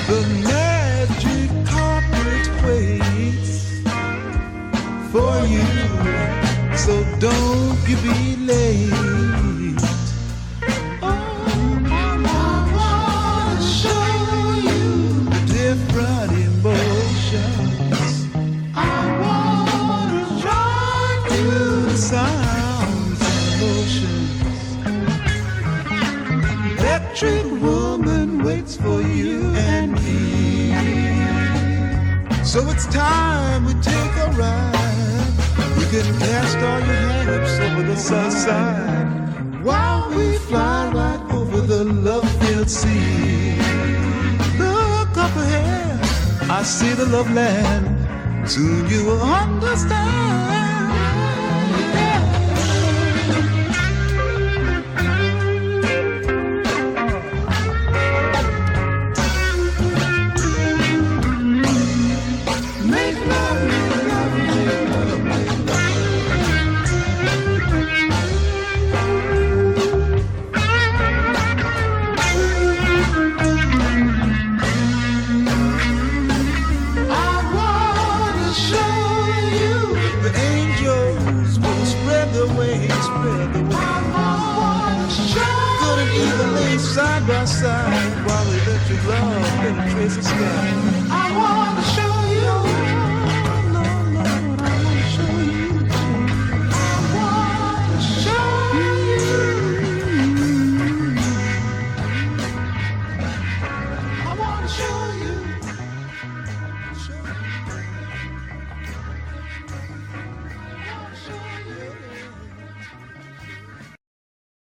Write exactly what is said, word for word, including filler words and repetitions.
The magic carpet waits for you, so don't you be late. Oh, I wanna show you the different emotions. I wanna show you the sounds and emotions. Electric woman waits for you and me. So it's time we take a ride. You can cast all your hang-ups over the south side while we fly right over the love-filled sea. Look up ahead, I see the love land. Soon you will understand. Side by side, while electric love penetrates the sky. I wanna show you, no, no, I wanna show you. I wanna show you. I wanna show you.